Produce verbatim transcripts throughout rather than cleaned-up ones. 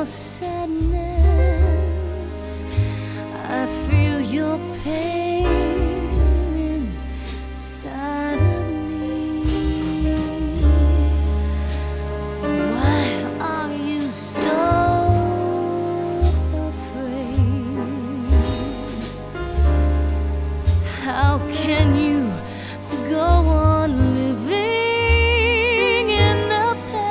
your sadness, I feel your pain inside of me. Why are you so afraid? How can you go on living in the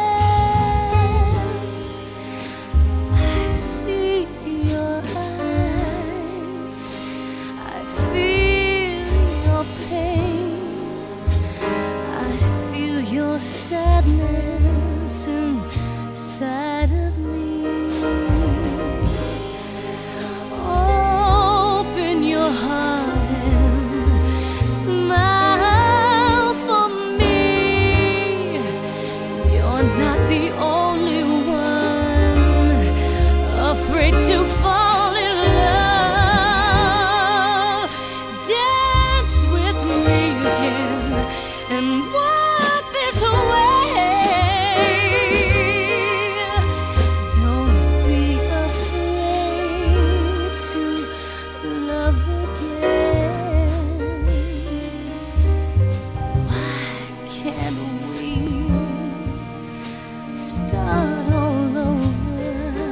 past? I see your eyes, I feel your pain, I feel your sadness inside of me. Open your heart and smile for me. You're not the only one afraid to fall in love. Dance with me again and walk this way. Don't be afraid to love again. Why can't we start all over?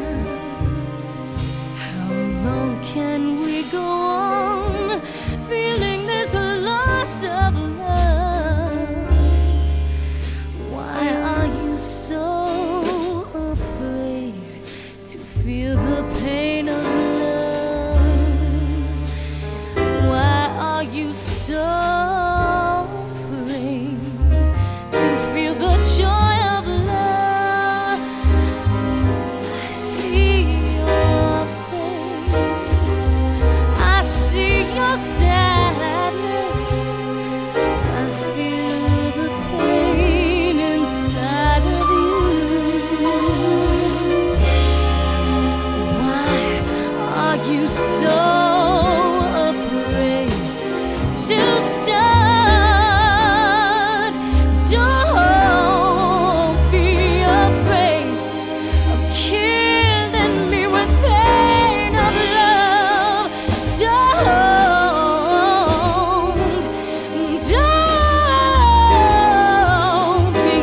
How long can we go on feeling this loss of love? Why are you so afraid to feel the pain of love? Why are you so afraid to feel the joy of love? I see your face, I see your sadness, I feel the pain inside of you. Why are you so afraid to start? Don't be afraid of killing me with pain of love. Don't, don't be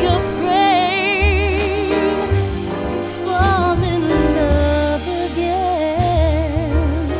afraid to fall in love again.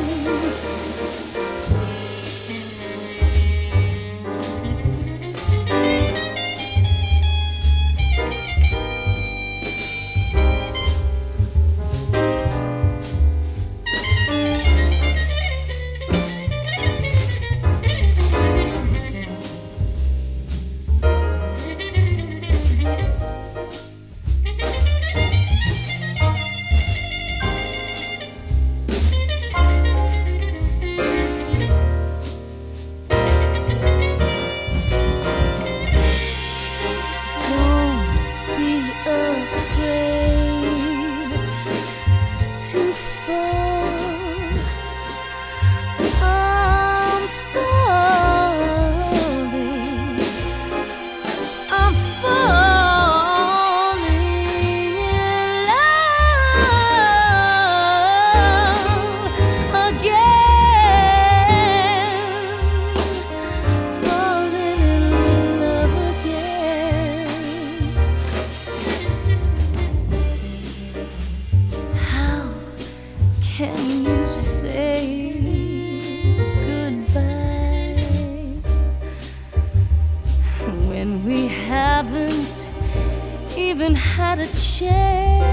Don't be afraid to fall. I'm falling, I'm falling in love again. Falling in love again. How can you say goodbye when we haven't even had a chance?